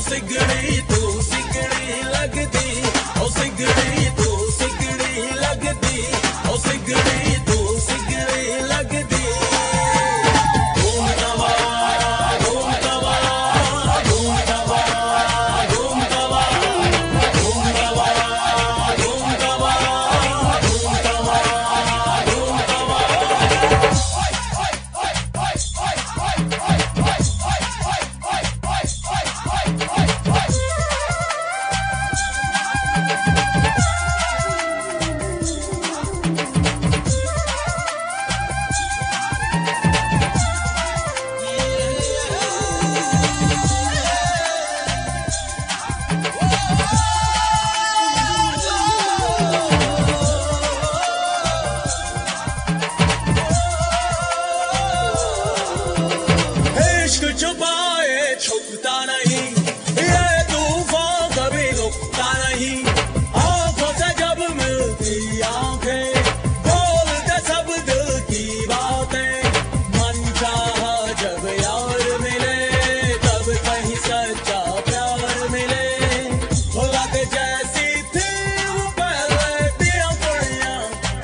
सिगड़ी तू सिगड़ी लगदी, ओ सिगड़ी तू सिगड़ी लगदी, ओ सिगड़ी तू सिगड़ी लगदी। धूम तवा धूम तवा धूम तवा धूम तवा धूम तवा धूम तवा धूम तवा धूम तवा। इश्क छुपाए छुपता नहीं, ये तूफान कभी रुकता नहीं। आंखों से जब मिलती आंखें, बोलते सब दिल की बातें। मन चाहा जब यार मिले, तब कहीं सच्चा प्यार मिले। भुलाते जैसी थी वो पहले दिया कुड़ियाँ,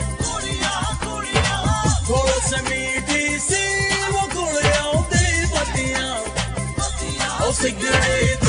थोड़ी सी मीठी सी वो कुड़ियाँ दी पत्तियाँ। ओ सिगड़ी